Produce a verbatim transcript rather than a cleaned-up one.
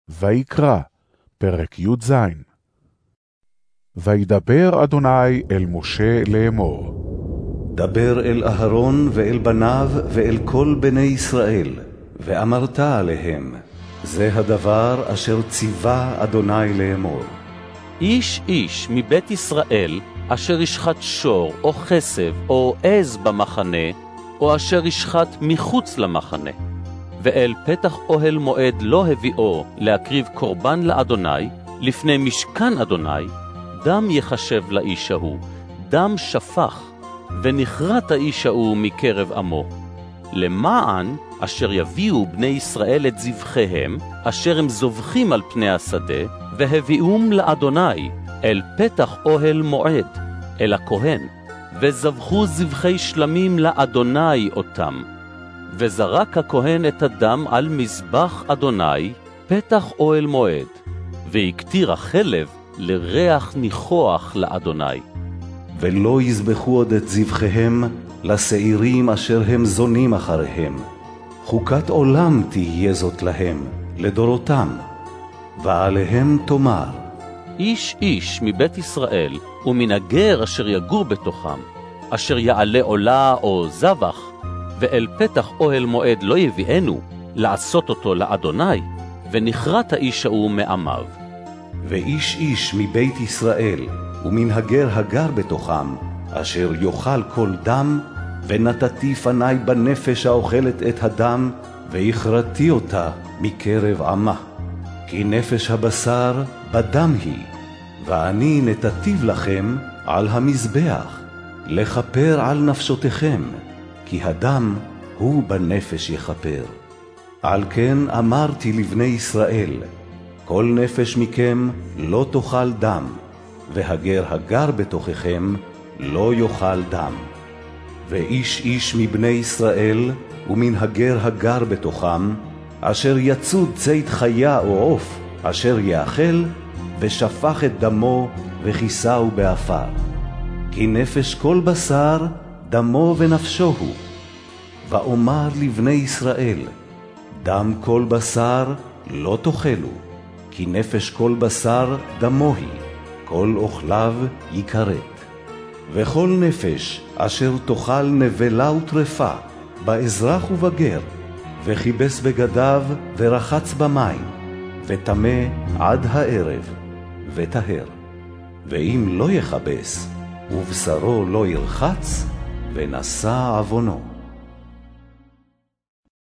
ויקרא, פרק י"ז. וידבר אדוני אל משה לאמור. דבר אל אהרון ואל בניו ואל כל בני ישראל, ואמרת עליהם, זה הדבר אשר ציווה אדוני לאמור. איש איש מבית ישראל, אשר ישחט שור או חסב או עז במחנה, או אשר ישחט מחוץ למחנה, ואל פתח אוהל מועד לא הביאו להקריב קורבן לאדוני, לפני משכן אדוני, דם יחשב לאיש ההוא, דם שפך, ונכרת האיש ההוא מקרב עמו. למען אשר יביאו בני ישראל את זבחיהם, אשר הם זובחים על פני השדה, והביאום לאדוני, אל פתח אוהל מועד, אל הכהן, וזבחו זבחי שלמים לאדוני אותם. וזרק הכהן את הדם על מזבח אדוני, פתח אוהל מועד, והקטיר החלב לריח ניחוח לאדוני. ולא יזבחו עוד את זבחיהם לשעירים אשר הם זונים אחריהם. חוקת עולם תהיה זאת להם, לדורותם. ועליהם תאמר, איש איש מבית ישראל, ומן הגר אשר יגור בתוכם, אשר יעלה עולה או זבח, ואל פתח אוהל מועד לא יביאנו, לעשות אותו לאדוני, ונכרת האיש ההוא מעמיו. ואיש איש מבית ישראל, ומן הגר הגר בתוכם, אשר יאכל כל דם, ונתתי פני בנפש האוכלת את הדם, והכרתי אותה מקרב עמה. כי נפש הבשר בדם היא, ואני נתתיו לכם על המזבח, לכפר על נפשותיכם, כי הדם הוא בנפש יכפר. על כן אמרתי לבני ישראל, כל נפש מכם לא תאכל דם, והגר הגר בתוככם לא יאכל דם. ואיש איש מבני ישראל ומן הגר הגר בתוכם, אשר יצוד ציד חיה או עוף, אשר יאכל, ושפך את דמו וכיסהו באפר. כי נפש כל בשר דמו ונפשו הוא. ואומר לבני ישראל, דם כל בשר לא תאכלו, כי נפש כל בשר דמו היא, כל אוכליו יכרת. וכל נפש אשר תאכל נבלה וטרפה, באזרח ובגר, וכיבס בגדיו ורחץ במים, וטמא עד הערב, וטהר. ואם לא יכבס, ובשרו לא ירחץ, ונשא עוונו.